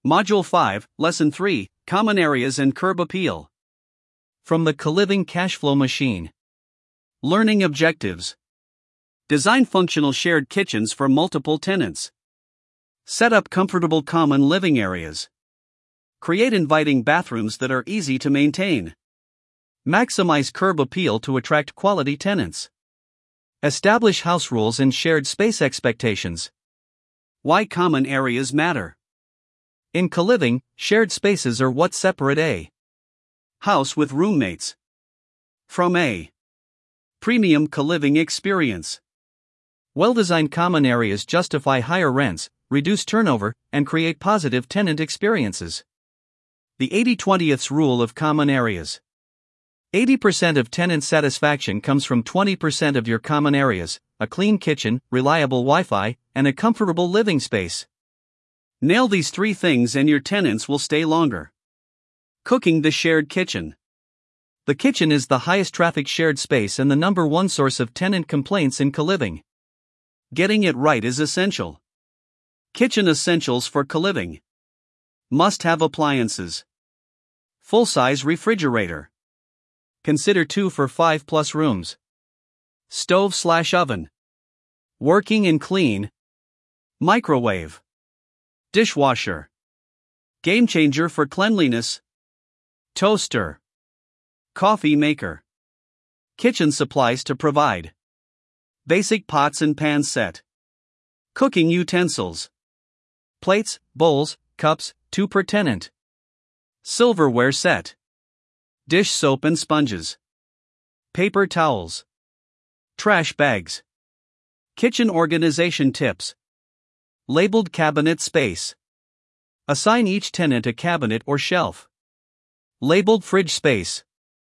Module 5, Lesson 3, Common Areas and Curb Appeal. From the Co-Living Cashflow Machine. Learning Objectives. Design functional shared kitchens for multiple tenants. Set up comfortable common living areas. Create inviting bathrooms that are easy to maintain. Maximize curb appeal to attract quality tenants. Establish house rules and shared space expectations. Why common areas matter. In co-living, shared spaces are what separate a house with roommates from a premium co-living experience. Well-designed common areas justify higher rents, reduce turnover, and create positive tenant experiences. The 80-20th rule of common areas. 80% of tenant satisfaction comes from 20% of your common areas, a clean kitchen, reliable Wi-Fi, and a comfortable living space. Nail these three things and your tenants will stay longer. Cooking the shared kitchen. The kitchen is the highest traffic shared space and the number one source of tenant complaints in co-living. Getting it right is essential. Kitchen essentials for co-living. Must-have appliances. Full-size refrigerator. Consider 2 for 5+ rooms. Stove/oven. Working and clean. Microwave. Dishwasher. Game changer for cleanliness. Toaster. Coffee maker. Kitchen supplies to provide. Basic pots and pans set. Cooking utensils. Plates, bowls, cups, 2 per tenant. Silverware set. Dish soap and sponges. Paper towels. Trash bags. Kitchen organization tips. Labeled cabinet space. Assign each tenant a cabinet or shelf. Labeled fridge space.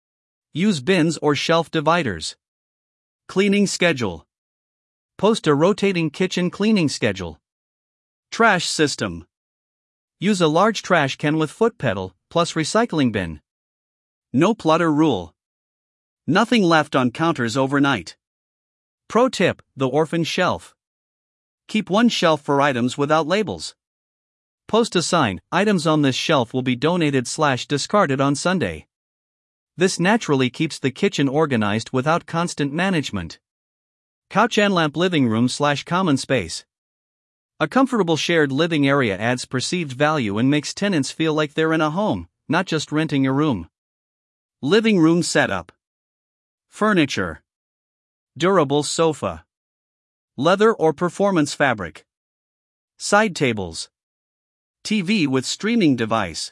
Use bins or shelf dividers. Cleaning schedule. Post a rotating kitchen cleaning schedule. Trash system. Use a large trash can with foot pedal, plus recycling bin. No clutter rule. Nothing left on counters overnight. Pro tip: the orphan shelf. Keep one shelf for items without labels. Post a sign: items on this shelf will be donated/discarded on Sunday. This naturally keeps the kitchen organized without constant management. Couch and lamp living room/common space. A comfortable shared living area adds perceived value and makes tenants feel like they're in a home, not just renting a room. Living room setup. Furniture. Durable sofa. Leather or performance fabric. Side tables. TV with streaming device.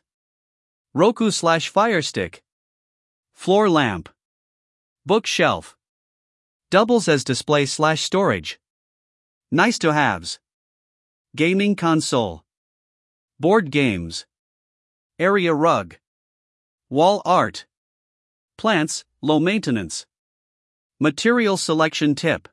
Roku/Fire Stick. Floor lamp. Bookshelf. Doubles as display/storage. Nice to haves. Gaming console. Board games. Area rug. Wall art. Plants, low maintenance. Material selection tip.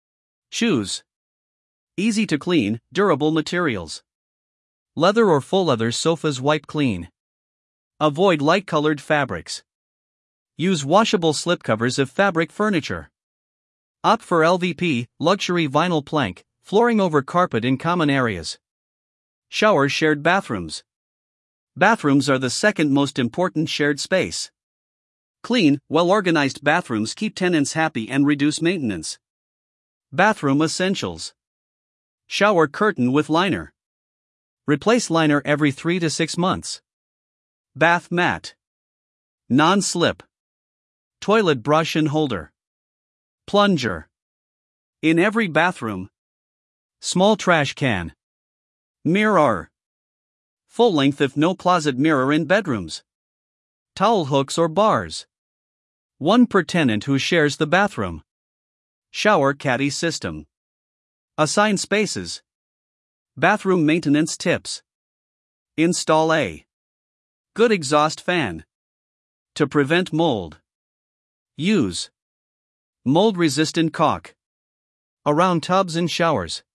Choose easy to clean, durable materials. Leather or full leather sofas wipe clean. Avoid light-colored fabrics. Use washable slipcovers of fabric furniture. Opt for LVP, luxury vinyl plank, flooring over carpet in common areas. Shower shared bathrooms. Bathrooms are the second most important shared space. Clean, well-organized bathrooms keep tenants happy and reduce maintenance. Bathroom essentials. Shower curtain with liner. Replace liner every 3 to 6 months. Bath mat. Non-slip. Toilet brush and holder. Plunger. In every bathroom. Small trash can. Mirror. Full length if no closet mirror in bedrooms. Towel hooks or bars. 1 per tenant who shares the bathroom. Shower caddy system. Assign spaces. Bathroom maintenance tips. Install a good exhaust fan to prevent mold. Use mold-resistant caulk around tubs and showers.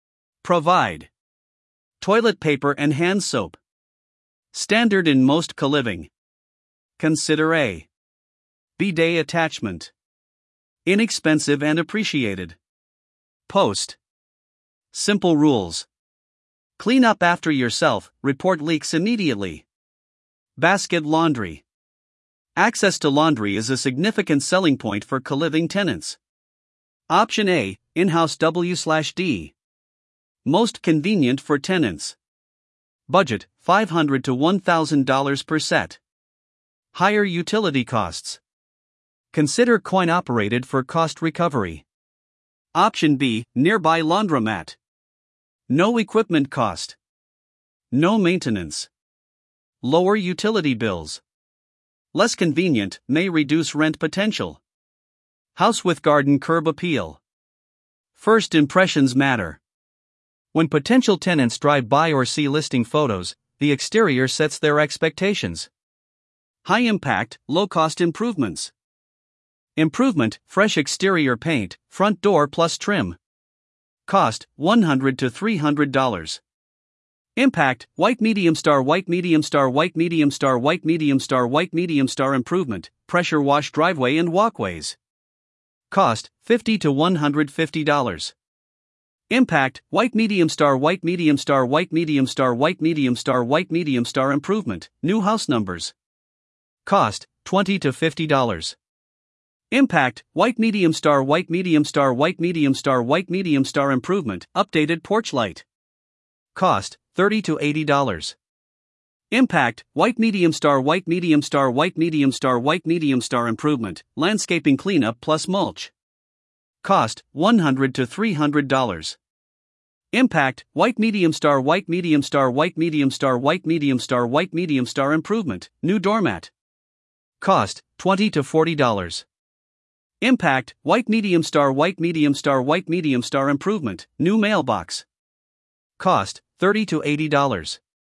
Provide toilet paper and hand soap. Standard in most co-living. Consider a bidet attachment. Inexpensive and appreciated. Post simple rules. Clean up after yourself, report leaks immediately. Basket laundry. Access to laundry is a significant selling point for co-living tenants. Option A, in-house W/D. Most convenient for tenants. Budget, $500 to $1,000 per set. Higher utility costs. Consider coin-operated for cost recovery. Option B, nearby laundromat. No equipment cost. No maintenance. Lower utility bills. Less convenient, may reduce rent potential. House with garden curb appeal. First impressions matter. When potential tenants drive by or see listing photos, the exterior sets their expectations. High impact, low cost improvements. Improvement, fresh exterior paint, front door plus trim. Cost, $100 to $300. Impact, white medium star white medium star white medium star white medium star white medium star improvement, pressure wash driveway and walkways. Cost, $50 to $150. Impact, white medium star white medium star white medium star white medium star white medium star improvement, new house numbers. Cost, $20 to $50. Impact, white medium star white medium star white medium star white medium star improvement, updated porch light. Cost, $30 to $80. Impact, white medium star white medium star white medium star white medium star improvement, landscaping cleanup plus mulch. Cost, $100 to $300. Impact, white medium star white medium star white medium star white medium star white medium star improvement, new doormat. Cost, $20 to $40. Impact, white medium star white medium star white medium star improvement, new mailbox. Cost, $30 to $80.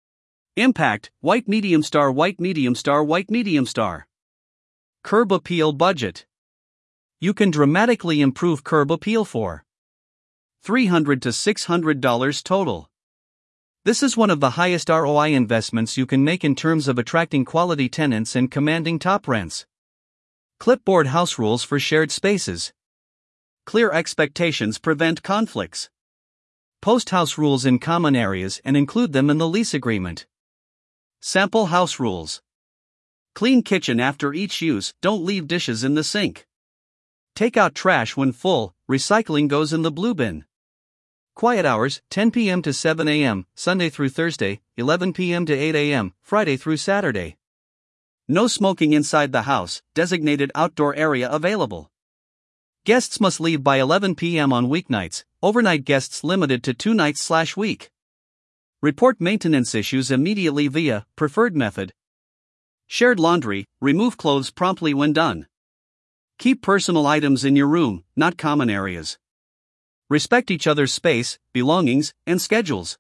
Impact, white medium star white medium star white medium star. Curb appeal budget. You can dramatically improve curb appeal for $300 to $600 total. This is one of the highest ROI investments you can make in terms of attracting quality tenants and commanding top rents. Clipboard house rules for shared spaces. Clear expectations prevent conflicts. Post house rules in common areas and include them in the lease agreement. Sample house rules. Clean kitchen after each use, don't leave dishes in the sink. Take out trash when full, recycling goes in the blue bin. Quiet hours, 10 p.m. to 7 a.m., Sunday through Thursday, 11 p.m. to 8 a.m., Friday through Saturday. No smoking inside the house, designated outdoor area available. Guests must leave by 11 p.m. on weeknights, overnight guests limited to 2 nights/week. Report maintenance issues immediately via preferred method. Shared laundry, remove clothes promptly when done. Keep personal items in your room, not common areas. Respect each other's space, belongings, and schedules.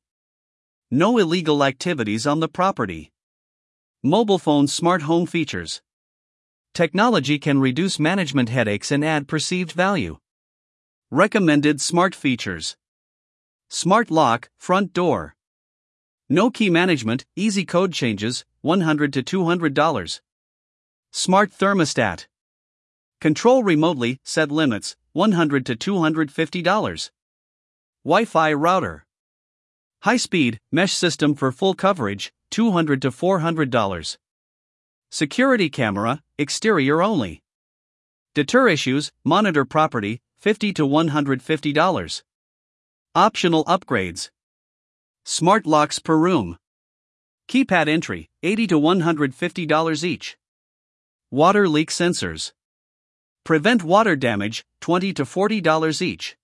No illegal activities on the property. Mobile phone smart home features. Technology can reduce management headaches and add perceived value. Recommended smart features. Smart lock, front door. No key management, easy code changes, $100 to $200. Smart thermostat. Control remotely, set limits, $100 to $250. Wi-Fi router. High-speed, mesh system for full coverage, $200 to $400. Security camera, exterior only. Deter issues, monitor property, $50 to $150. Optional upgrades. Smart locks per room. Keypad entry, $80 to $150 each. Water leak sensors. Prevent water damage, $20 to $40 each.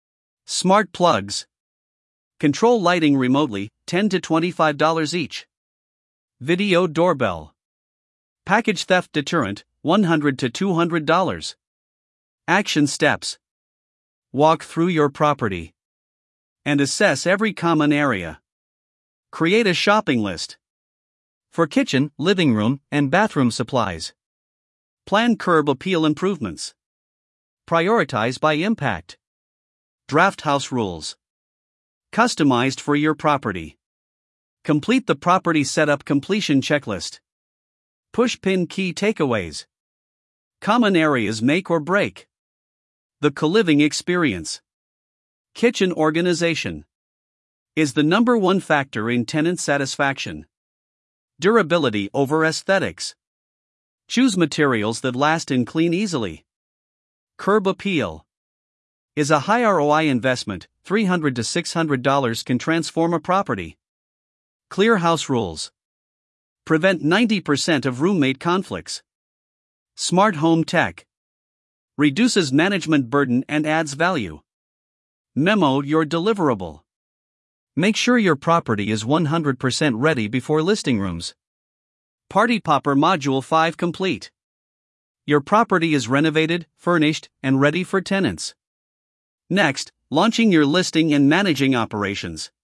Smart plugs. Control lighting remotely, $10 to $25 each. Video doorbell. Package theft deterrent, $100 to $200. Action steps. Walk through your property and assess every common area. Create a shopping list for kitchen, living room, and bathroom supplies. Plan curb appeal improvements. Prioritize by impact. Draft house rules. Customized for your property. Complete the property setup completion checklist. Push-pin key takeaways. Common areas make or break the co-living experience. Kitchen organization. is the number one factor in tenant satisfaction. Durability over aesthetics. Choose materials that last and clean easily. Curb appeal. Is a high ROI investment. $300 to $600 can transform a property. Clear house rules. Prevent 90% of roommate conflicts. Smart home tech. Reduces management burden and adds value. Memo your deliverable. Make sure your property is 100% ready before listing rooms. Party Popper Module 5 complete. Your property is renovated, furnished, and ready for tenants. Next, launching your listing and managing operations.